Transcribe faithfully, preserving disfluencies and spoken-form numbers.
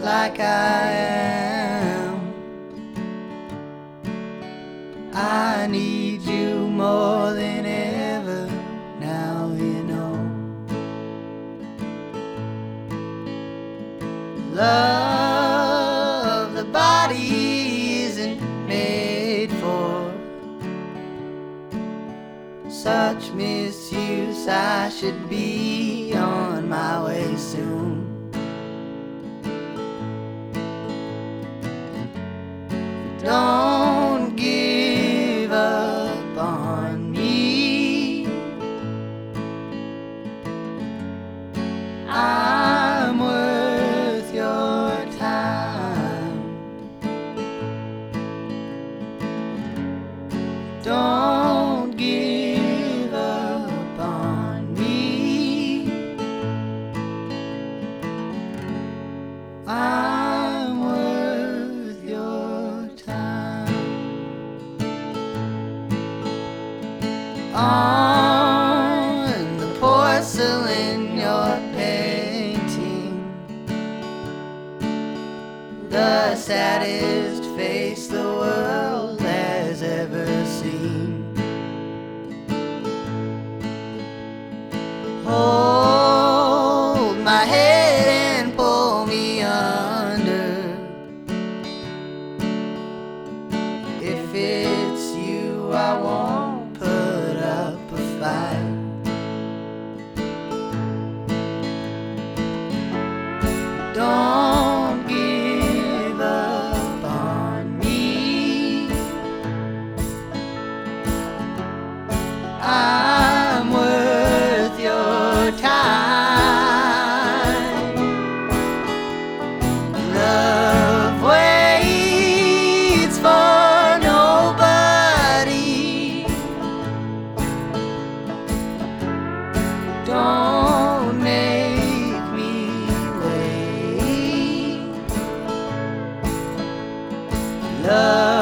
like I am. I need you more than ever, now you know. Love, the body isn't made for such misuse. I should be on my way soon. Don't give up on me. I'm worth your time. Don't give up on me. I'm worth your time. On the porcelain you're painting, the saddest face the world has ever seen. Hold my head and pull me under. If it's you, I won't put up a fight. Don't give up on me. I'm worth your time. Love waits for nobody. Don't make me wait. Love